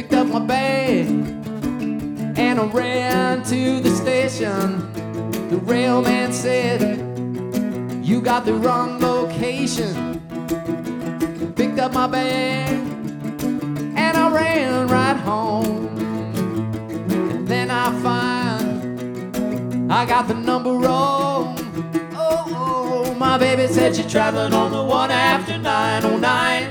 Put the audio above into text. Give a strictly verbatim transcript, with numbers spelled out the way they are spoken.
picked up my bag and I ran to the station. The railman said, "You got the wrong location." Picked up my bag and I ran right home. And then I find I got the number wrong. Oh, oh, my baby said she's traveling on the one after nine oh nine.